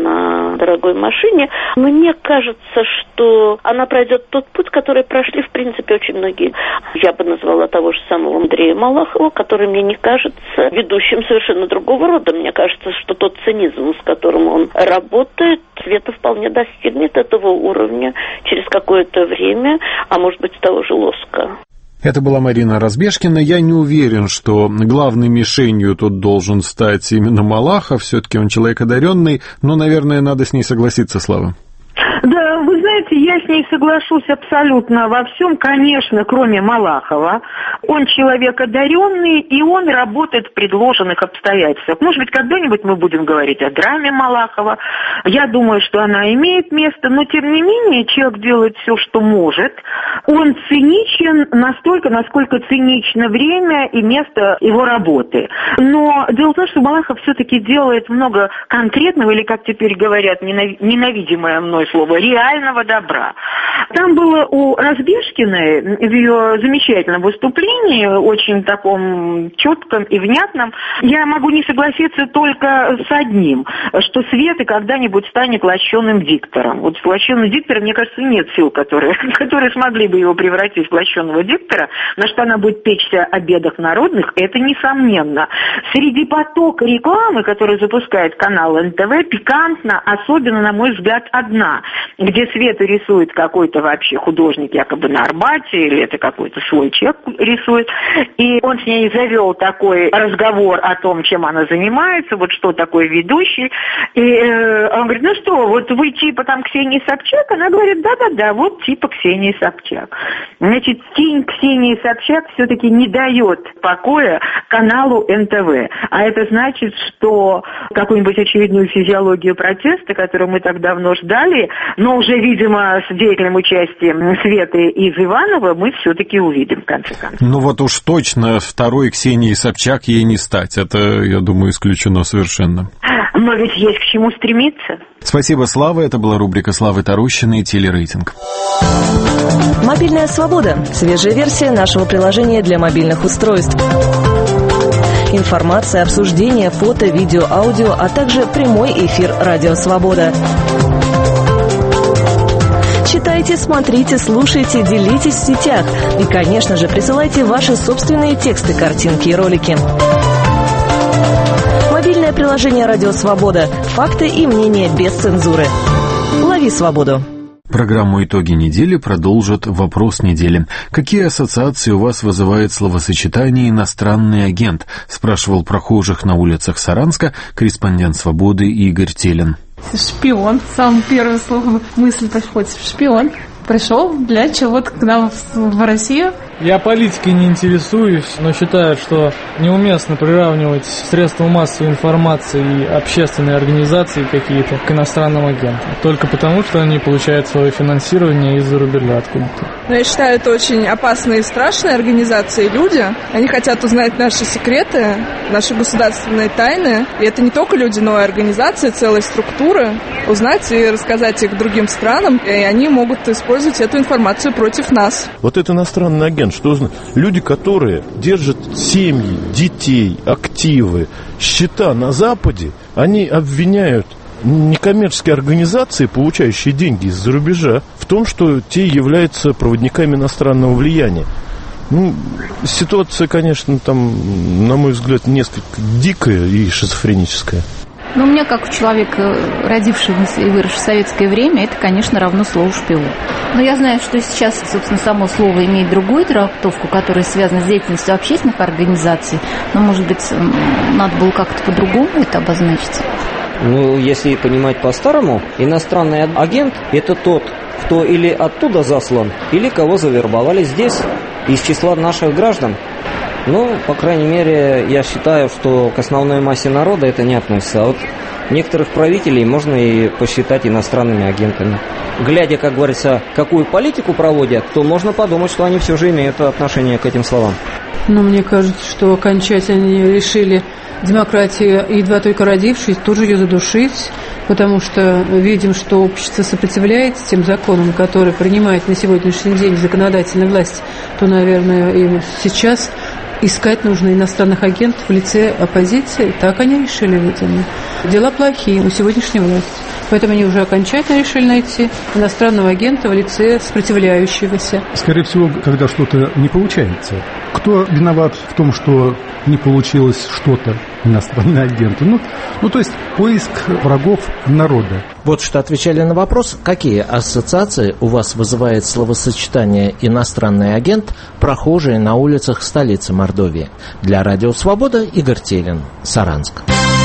Speaker 18: на дорогой машине. Мне кажется, что она пройдет тот путь, который прошли, в принципе, очень многие. Я бы назвала того же самого Андрея Малахова, который мне не кажется ведущим совершенно другого рода. Мне кажется, что тот цинизм, с которым он работает, Света вполне достигнет этого уровня через какое-то время, а может быть, того же лоска.
Speaker 1: Это была Марина Разбежкина. Я не уверен, что главной мишенью тут должен стать именно Малахов. Все-таки он человек одаренный, но, наверное, надо с ней согласиться, Слава.
Speaker 4: Да, вы знаете, я с ней соглашусь абсолютно во всем, конечно, кроме Малахова. Он человек одаренный, и он работает в предложенных обстоятельствах. Может быть, когда-нибудь мы будем говорить о драме Малахова. Я думаю, что она имеет место, но, тем не менее, человек делает все, что может. Он циничен настолько, насколько цинично время и место его работы. Но дело в том, что Малахов все-таки делает много конкретного, или, как теперь говорят, ненавидимое мной слово, реального добра. Там было у Разбежкиной в ее замечательном выступлении, очень таком четком и внятном, я могу не согласиться только с одним, что Света когда-нибудь станет лощеным диктором. Вот с лощеным диктором, мне кажется, нет сил, которые смогли бы его превратить в лощеного диктора, на что она будет печься о бедах народных, это несомненно. Среди потока рекламы, который запускает канал НТВ, пикантно, особенно, на мой взгляд, одна. где Света рисует какой-то вообще художник якобы на Арбате, или это какой-то свой человек рисует, и он с ней завел такой разговор о том, чем она занимается, вот что такое ведущий, и он говорит, ну что, вот вы типа там Ксении Собчак? Она говорит, да-да-да, вот типа Ксении Собчак. Значит, тень Ксении Собчак все-таки не дает покоя каналу НТВ, а это значит, что какую-нибудь очередную физиологию протеста, которую мы так давно ждали, но уже, видимо, с деятельным участием Светы из Иванова мы все-таки увидим, в конце концов.
Speaker 1: Ну вот уж точно второй Ксении Собчак ей не стать. Это, я думаю, исключено совершенно.
Speaker 4: Но ведь есть к чему стремиться.
Speaker 1: Спасибо, Слава. Это была рубрика Славы Тарущиной «Телерейтинг».
Speaker 19: Мобильная свобода. Свежая версия нашего приложения для мобильных устройств. Информация, обсуждение, фото, видео, аудио, а также прямой эфир «Радио Свобода». Читайте, смотрите, слушайте, делитесь в сетях. И, конечно же, присылайте ваши собственные тексты, картинки и ролики. Мобильное приложение «Радио Свобода». Факты и мнения без цензуры. Лови свободу.
Speaker 1: Программу «Итоги недели» продолжит «Вопрос недели». Какие ассоциации у вас вызывает словосочетание «иностранный агент»? Спрашивал прохожих на улицах Саранска корреспондент «Свободы» Игорь Телин.
Speaker 20: Шпион. Самое первое слово, мысль приходит. Шпион. Пришел для чего-то к нам в Россию.
Speaker 21: Я политикой не интересуюсь, но считаю, что неуместно приравнивать средства массовой информации и общественные организации какие-то к иностранным агентам. Только потому, что они получают свое финансирование из-за рубежа откуда-то.
Speaker 22: Но я считаю, это очень опасные и страшные организации и люди. Они хотят узнать наши секреты, наши государственные тайны. И это не только люди, но и организации, целые структуры. Узнать и рассказать их другим странам, и они могут использовать эту информацию против нас.
Speaker 2: Вот это иностранный агент, что знает? Люди, которые держат семьи, детей, активы, счета на Западе, они обвиняют некоммерческие организации, получающие деньги из-за рубежа, в том, что те являются проводниками иностранного влияния. Ну, ситуация, конечно, там, на мой взгляд, несколько дикая и шизофреническая.
Speaker 23: Ну, мне, как у человека, родившегося и выросшего в советское время, это, конечно, равно слову «шпион». Но я знаю, что сейчас, собственно, само слово имеет другую трактовку, которая связана с деятельностью общественных организаций. Но, может быть, надо было как-то по-другому это обозначить.
Speaker 24: Ну, если понимать по-старому, иностранный агент – это тот, кто или оттуда заслан, или кого завербовали здесь, из числа наших граждан. Ну, по крайней мере, я считаю, что к основной массе народа это не относится. А вот некоторых правителей можно и посчитать иностранными агентами. Глядя, как говорится, какую политику проводят, то можно подумать, что они все же имеют отношение к этим словам.
Speaker 25: Но мне кажется, что окончательно решили демократию, едва только родившись, тоже ее задушить, потому что видим, что общество сопротивляется тем законам, которые принимает на сегодняшний день законодательная власть, то, наверное, им сейчас искать нужно иностранных агентов в лице оппозиции. Так они решили, видимо. Дела плохие у сегодняшней власти. Поэтому они уже окончательно решили найти иностранного агента в лице сопротивляющегося.
Speaker 26: Скорее всего, когда что-то не получается. Кто виноват в том, что не получилось что-то, иностранные агенты? Ну, то есть поиск врагов народа.
Speaker 27: Вот что отвечали на вопрос, какие ассоциации у вас вызывает словосочетание «иностранный агент», прохожие на улицах столицы Мордовии. Для Радио Свобода Игорь Телин, Саранск.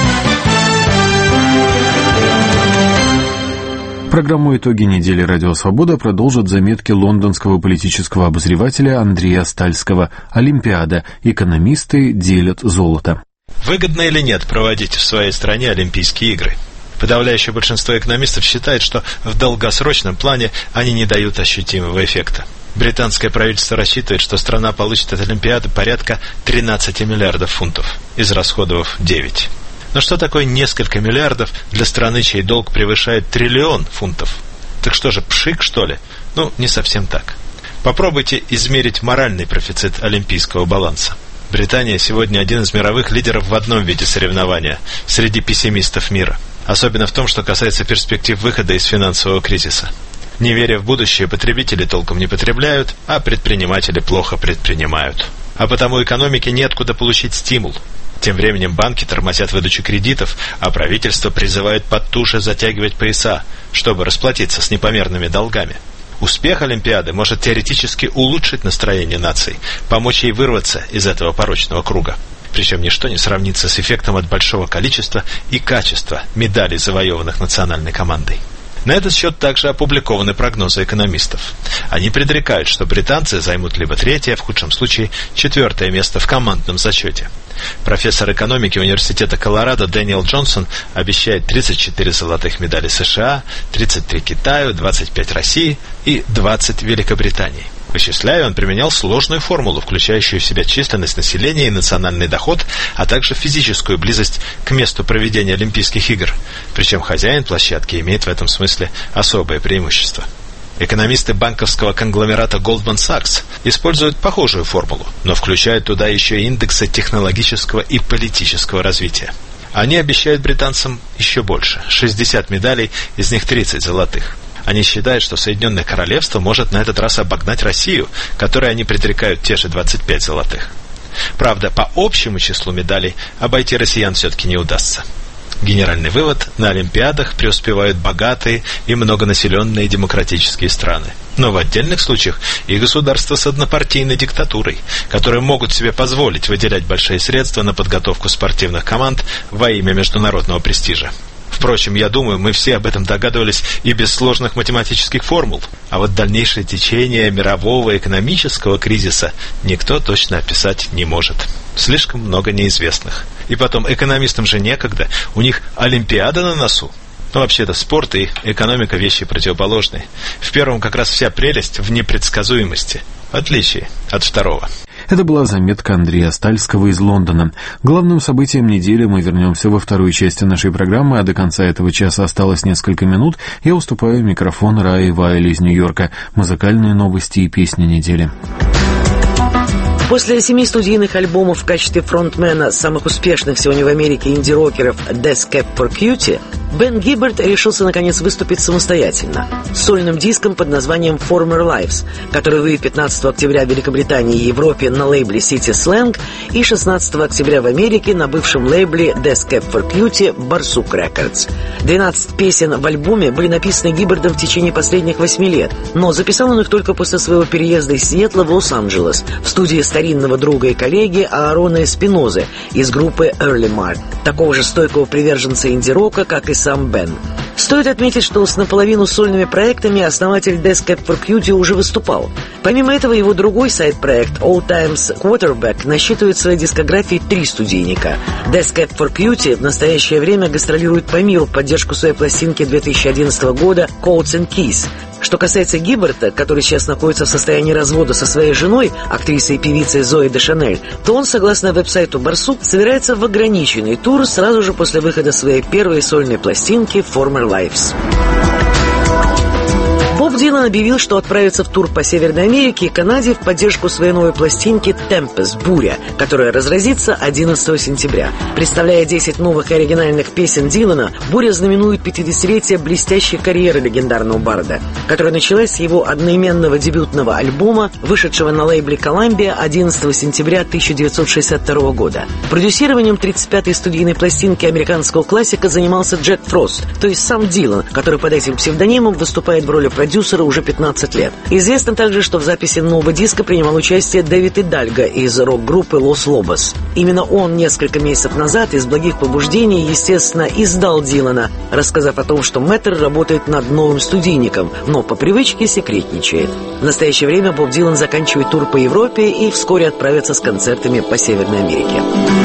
Speaker 1: Программу «Итоги недели» «Радио Свобода» продолжат заметки лондонского политического обозревателя Андрея Стальского. Олимпиада. Экономисты делят золото.
Speaker 28: Выгодно или нет проводить в своей стране Олимпийские игры? Подавляющее большинство экономистов считает, что в долгосрочном плане они не дают ощутимого эффекта. Британское правительство рассчитывает, что страна получит от Олимпиады порядка 13 миллиардов фунтов, израсходовав 9. Но что такое несколько миллиардов для страны, чей долг превышает 1 триллион фунтов? Так что же, пшик, что ли? Ну, не совсем так. Попробуйте измерить моральный профицит олимпийского баланса. Британия сегодня один из мировых лидеров в одном виде соревнования среди пессимистов мира. Особенно в том, что касается перспектив выхода из финансового кризиса. Не веря в будущее, потребители толком не потребляют, а предприниматели плохо предпринимают. А потому экономике неоткуда получить стимул. Тем временем банки тормозят выдачу кредитов, а правительство призывает потуже затягивать пояса, чтобы расплатиться с непомерными долгами. Успех Олимпиады может теоретически улучшить настроение наций, помочь ей вырваться из этого порочного круга. Причем ничто не сравнится с эффектом от большого количества и качества медалей, завоеванных национальной командой. На этот счет также опубликованы прогнозы экономистов. Они предрекают, что британцы займут либо третье, а в худшем случае 4-е место в командном зачете. Профессор экономики Университета Колорадо Дэниел Джонсон обещает 34 золотых медали США, 33 Китаю, 25 России и 20 Великобритании. Вычисляя, он применял сложную формулу, включающую в себя численность населения и национальный доход, а также физическую близость к месту проведения Олимпийских игр. Причем хозяин площадки имеет в этом смысле особое преимущество. Экономисты банковского конгломерата Goldman Sachs используют похожую формулу, но включают туда еще и индексы технологического и политического развития. Они обещают британцам еще больше – 60 медалей, из них 30 золотых. Они считают, что Соединенное Королевство может на этот раз обогнать Россию, которой они предрекают те же 25 золотых. Правда, по общему числу медалей обойти россиян все-таки не удастся. Генеральный вывод: на Олимпиадах преуспевают богатые и многонаселенные демократические страны. Но в отдельных случаях и государства с однопартийной диктатурой, которые могут себе позволить выделять большие средства на подготовку спортивных команд во имя международного престижа. Впрочем, я думаю, мы все об этом догадывались и без сложных математических формул. А вот дальнейшее течение мирового экономического кризиса никто точно описать не может. Слишком много неизвестных. И потом, экономистам же некогда, у них Олимпиада на носу. Но вообще-то спорт и экономика – вещи противоположные. В первом как раз вся прелесть в непредсказуемости, в отличие от второго.
Speaker 1: Это была заметка Андрея Стальского из Лондона. Главным событием недели мы вернемся во второй части нашей программы, а до конца этого часа осталось несколько минут. Я уступаю микрофон Раи Вайль из Нью-Йорка. Музыкальные новости и песни недели.
Speaker 3: После 7 студийных альбомов в качестве фронтмена самых успешных сегодня в Америке инди-рокеров Death Cab for Cutie, Бен Гибберт решился наконец выступить самостоятельно с сольным диском под названием Former Lives, который выйдет 15 октября в Великобритании и Европе на лейбле City Slang и 16 октября в Америке на бывшем лейбле Death Cab for Cutie Barsuk Records. 12 песен в альбоме были написаны Гиббертом в течение последних 8 лет, но записал он их только после своего переезда из Сиэтла в Лос-Анджелес в студии старинного друга и коллеги Аарона Эспинозы из группы Early Mark, такого же стойкого приверженца инди-рока, как и сам Бен. Стоит отметить, что с наполовину сольными проектами основатель Death Cab for Cutie уже выступал. Помимо этого, его другой сайд-проект All Times Quarterback насчитывает в своей дискографии 3 студийника. Death Cab for Cutie в настоящее время гастролирует по миру в поддержку своей пластинки 2011 года Coats and Keys. Что касается Гибберта, который сейчас находится в состоянии развода со своей женой, актрисой и певицей Зоей де Шанель, то он, согласно веб-сайту Барсук, собирается в ограниченный тур сразу же после выхода своей первой сольной пластинки Former Lives. Боб Дилан объявил, что отправится в тур по Северной Америке и Канаде в поддержку своей новой пластинки «Tempest» — «Буря», которая разразится 11 сентября. Представляя 10 новых и оригинальных песен Дилана, «Буря» знаменует 50-летие блестящей карьеры легендарного барда, которая началась с его одноименного дебютного альбома, вышедшего на лейбле Columbia 11 сентября 1962 года. Продюсированием 35-й студийной пластинки американского классика занимался Джек Фрост, то есть сам Дилан, который под этим псевдонимом выступает в роли продюсера уже 15 лет. Известно также, что в записи нового диска принимал участие Дэвид Идальго из рок-группы Los Lobos. Именно он несколько месяцев назад из благих побуждений, естественно, издал Дилана, рассказав о том, что Мэттер работает над новым студийником, но по привычке секретничает. В настоящее время Боб Дилан заканчивает тур по Европе и вскоре отправится с концертами по Северной Америке.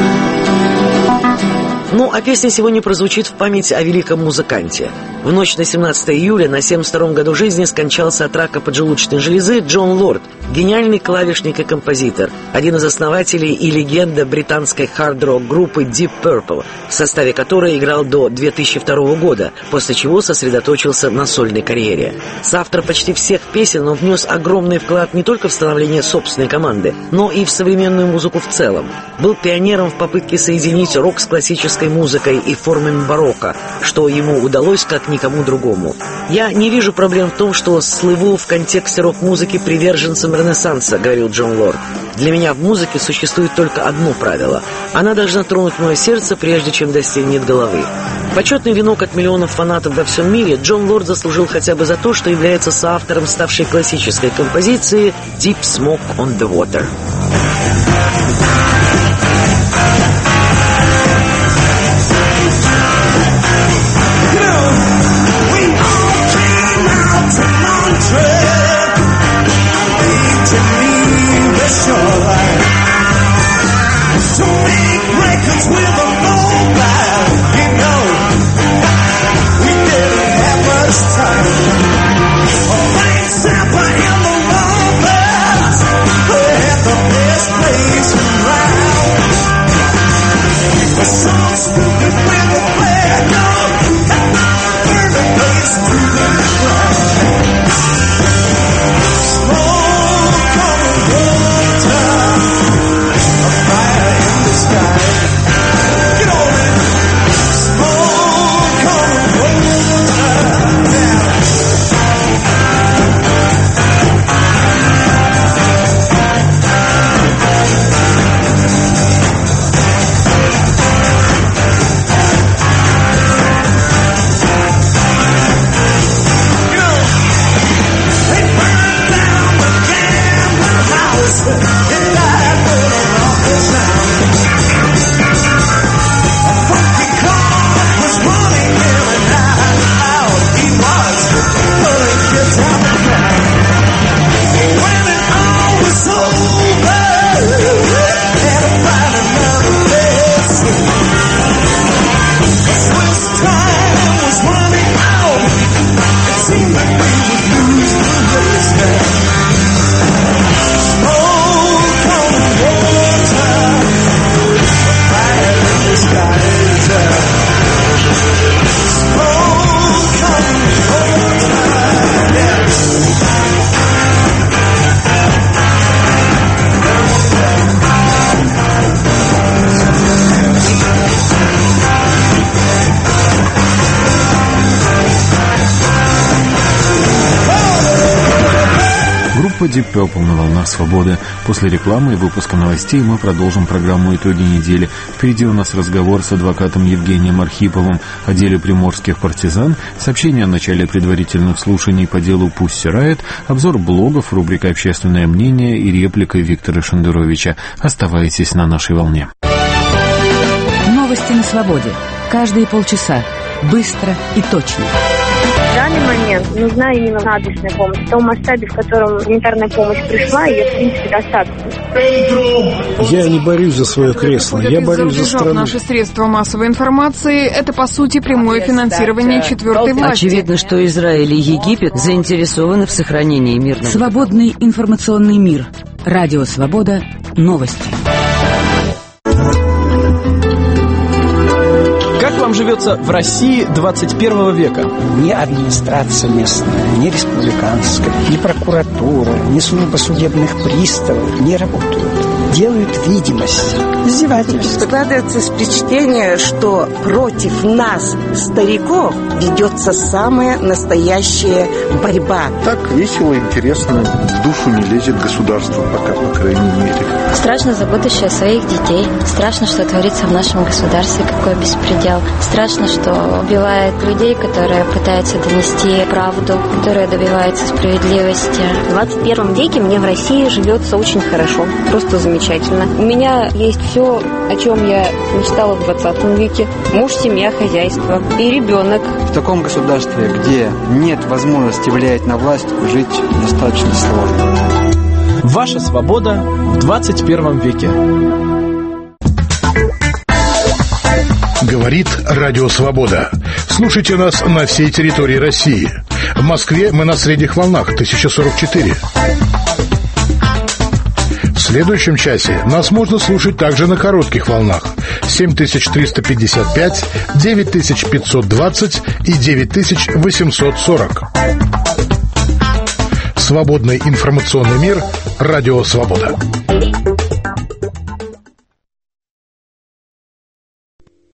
Speaker 3: Ну, а песня сегодня прозвучит в память о великом музыканте. В ночь на 17 июля на 72-м году жизни скончался от рака поджелудочной железы Джон Лорд, гениальный клавишник и композитор, один из основателей и легенда британской хард-рок группы Deep Purple, в составе которой играл до 2002 года, после чего сосредоточился на сольной карьере. Соавтор почти всех песен он внес огромный вклад не только в становление собственной команды, но и в современную музыку в целом. Был пионером в попытке соединить рок с классической музыкой и формами барокко, что ему удалось как никому другому. Я не вижу проблем в том, что слыву в контексте рок-музыки приверженцем Ренессанса, говорил Джон Лорд. Для меня в музыке существует только одно правило. Она должна тронуть мое сердце, прежде чем достигнет головы. Почетный венок от миллионов фанатов во всем мире Джон Лорд заслужил хотя бы за то, что является соавтором ставшей классической композиции «Deep Smoke on the Water».
Speaker 1: Deep Purple на волнах свободы. После рекламы и выпуска новостей мы продолжим программу «Итоги недели». Впереди у нас разговор с адвокатом Евгением Архиповым о деле приморских партизан, сообщение о начале предварительных слушаний по делу Pussy Riot, обзор блогов, рубрика «Общественное мнение» и реплика Виктора Шендеровича. Оставайтесь на нашей волне.
Speaker 5: Новости на свободе. Каждые полчаса. Быстро и точно.
Speaker 6: В данный момент нужна именно адресная помощь. В том масштабе, в котором гуманитарная помощь пришла, ее, в принципе, достаточно.
Speaker 7: Я не борюсь за свое кресло, я борюсь за страну.
Speaker 8: Наши средства массовой информации – это, по сути, прямое финансирование четвертой власти.
Speaker 16: Очевидно, что Израиль и Египет заинтересованы в сохранении мирного.
Speaker 5: Свободный информационный мир. Радио «Свобода». Новости.
Speaker 9: Как вам живется в России 21 века?
Speaker 10: Ни администрация местная, ни республиканская, ни прокуратура, ни служба судебных приставов не работают. Делают видимость. Издевательство.
Speaker 11: Складывается впечатление, что против нас, стариков, ведется самая настоящая борьба.
Speaker 12: Так весело, интересно. В душу не лезет государство пока, по крайней мере.
Speaker 29: Страшно за будущее своих детей. Страшно, что творится в нашем государстве, какой беспредел. Страшно, что убивают людей, которые пытаются донести правду, которые добиваются справедливости.
Speaker 30: В 21 веке мне в России живется очень хорошо. Просто замечательно. У меня есть все, о чем я мечтала в 20 веке. Муж, семья, хозяйство и ребенок.
Speaker 31: В таком государстве, где нет возможности влиять на власть, жить достаточно сложно.
Speaker 9: Ваша свобода в 21 веке.
Speaker 30: Говорит Радио Свобода. Слушайте нас на всей территории России. В Москве мы на средних волнах 1044. В следующем часе нас можно слушать также на коротких волнах 7355, 9520 и 9840. Свободный информационный мир. Радио Свобода.